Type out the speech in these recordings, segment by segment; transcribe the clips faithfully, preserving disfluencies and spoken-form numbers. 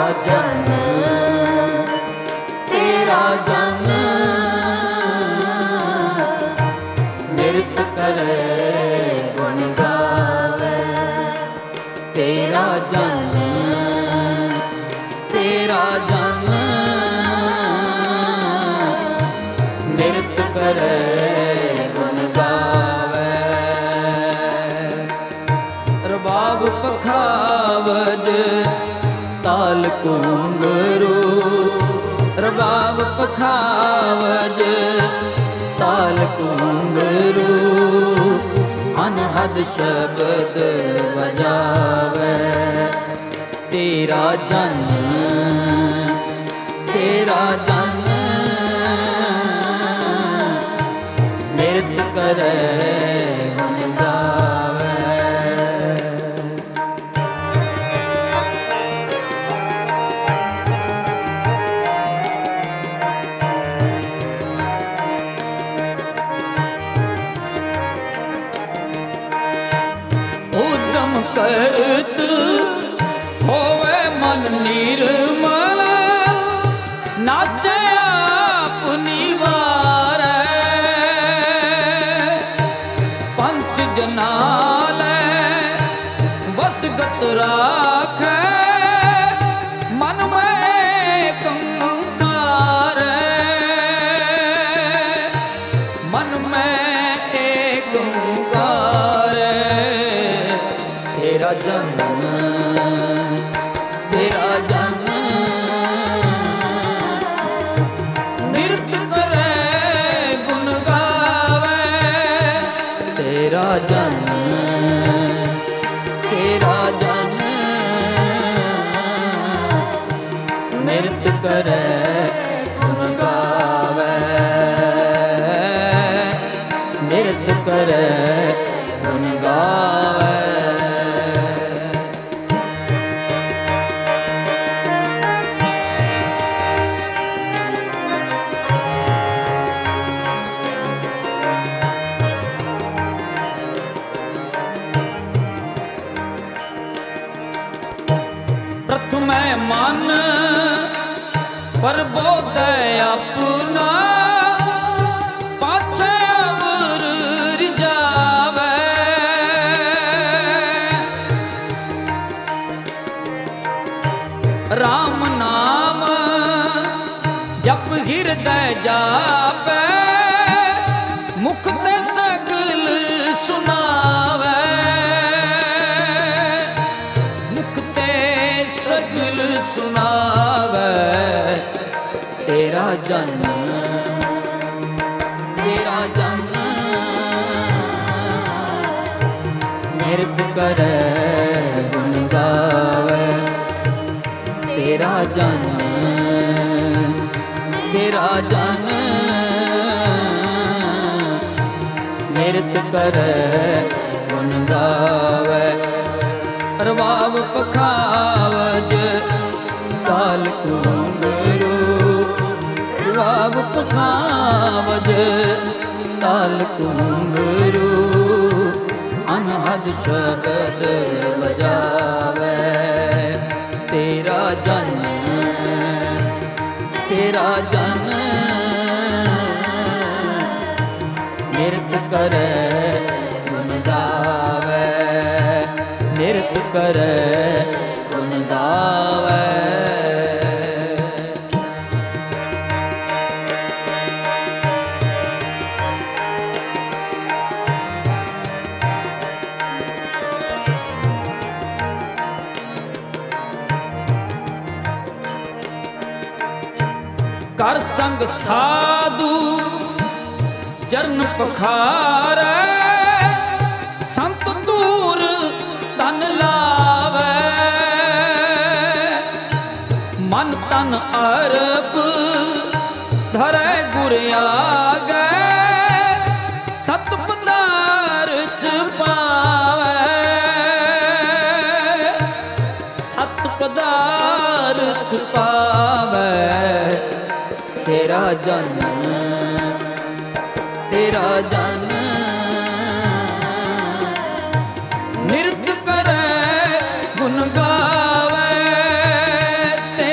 ਜਨ ਤੇਰਾ ਜਨ ਨਿਰਤ ਕਰੇ ਗੁਣ ਗਾਵੇ। ਤੇਰਾ ਜਨ ਤੇਰਾ ਜਨ ਨਿਰਤ ਕਰੇ ਗੁਣ ਗਾਵੇ। ਰਬਾਬ ਪਖਾਵਜ ਤਾਲ ਘੁੰਗਰੂ, ਰਬਾਬ ਪਖਾਵਜ ਤਾਲ ਘੁੰਗਰੂ, ਅਨਹਦ ਸ਼ਬਦ ਵਜਾਵੇ। ਤੇਰਾ ਜਨ ਤੇਰਾ ਜਨ ਨਿਰਤ ਕਰੇ ਗੁਣ ਗਾਵੇ। ਉਦਮ ਕਰਤ ਹੋਵੇ ਮਨ ਨਿਰਮਲ, ਨਾਚੇ ਆਪ ਨਿਵਾਰੈ। ਪੰਚ ਜਨਾਲੇ ਵਸਗਤ ਰਾਖੈ, ਮਨ ਮੈਂ ਏਕ ਓੰਕਾਰ। ਮਨ ਮੈਂ ਏਕ ਓੰਕਾਰ। ਤੇਰਾ ਜਨ ਤੇਰਾ ਜਨ ਨਿਰਤ ਕਰੇ ਗੁਣ ਗਾਵੇ। ਤੇਰਾ ਜਨ ਤੇਰਾ ਜਨ ਨਿਰਤ ਕਰੇ ਗੁਣ ਗਾਵੇ। ਨਿਰਤ ਕਰੇ ਗੁਣ ਗਾਵੇ। ਪ੍ਰਥਮੈ ਮਨ ਪਰਬੋਧੈ ਆਪਣਾ, ਪਾਛੈ ਅਵਰ ਰਿਜਾਵੈ। ਰਾਮ ਨਾਮ ਜਪ ਹਿਰਦੈ ਜਾਪੈ, ਮੁਖ ਤੇ ਸਗਲ ਸੁਨਾਵੈ। ਮੁਖ ਤੇ ਸਗਲ ਸੁਨਾਵੈ। ਤੇਰਾ ਜਨ ਤੇਰਾ ਜਨ ਨਿਰਤ ਕਰੇ ਗੁਣ ਗਾਵੇ। ਤੇਰਾ ਜਨ ਤੇਰਾ ਜਨ ਨਿਰਤ ਕਰੇ ਗੁਣ ਗਾਵੇ। ਰਬਾਬ ਪਖਾਵਜ ਤਾਲ ਘੁੰਗਰੂ, ਰਬਾਬ ਪਖਾਵਜ ਤਾਲ ਘੁੰਗਰੂ, ਅਨਹਦ ਸ਼ਬਦ ਵਜਾਵੇ। ਤੇਰਾ ਜਨ ਤੇਰਾ ਜਨ ਨਿਰਤ ਕਰੇ ਗੁਣ ਗਾਵੇ। ਨਿਰਤ ਕਰੇ ਗੁਣ ਗਾਵੇ। ਕਰ ਸੰਗ ਸਾਧੂ ਚਰਨ ਪਖਾਰੈ, ਸੰਤ ਦੂਰ ਤਨ ਲਾਵੈ। ਮਨ ਤਨ ਅਰਪ ਧਰੈ ਗੁਰ ਆਗੈ, ਸਤ ਪਦਾਰਥ ਪਾਵੈ। ਸਤ ਪਦਾਰਥ ਪਾਵੈ। ਤੇਰਾ ਜਨ ਤੇਰਾ ਜਨ ਨਿਰਤ ਕਰੇ ਗੁਣ ਗਾਵੇ।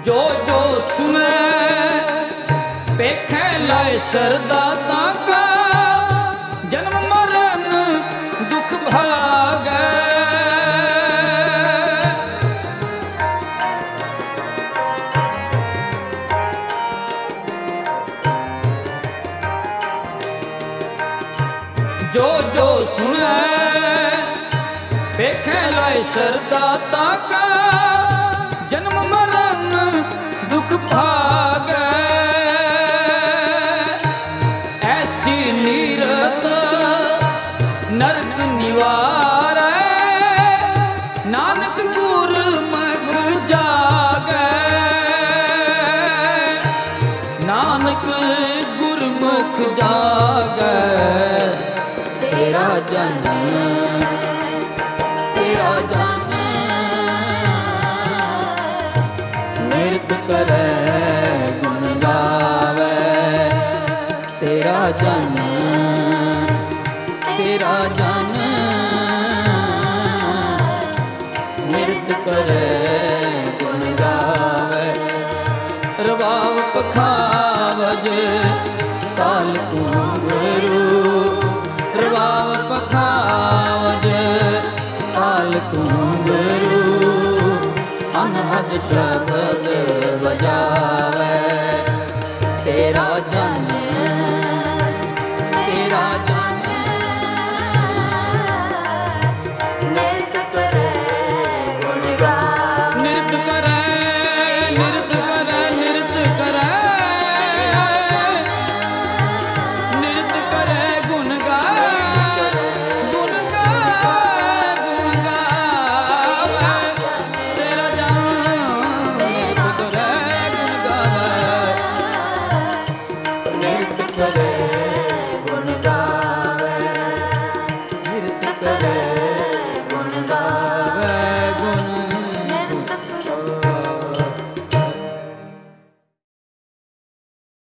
जो जो सुने पेखे लाए सरदा ताका जन्म मरण दुख भागे जो जो सुने पेखे लाए सरदा ताका जन्म मरण दुख भागे ऐसी नीरत नरक निवारे नानक गुरमुख जागे नानक गुरमुख जागे तेरा जन तेरा जन निरत करे गुण गावे तेरा जन तेरा जन निरत करे गुण गावे रबाव पखावज काल कुंवरू रबाव पखावज काल कुंवरू अनहद शब्द बजा